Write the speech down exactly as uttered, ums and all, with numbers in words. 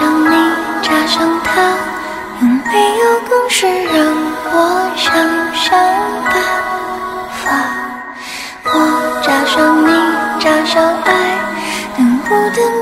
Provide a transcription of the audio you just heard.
上你，加上他，有没有更是让我想想办法？我加上你，加上爱，能不能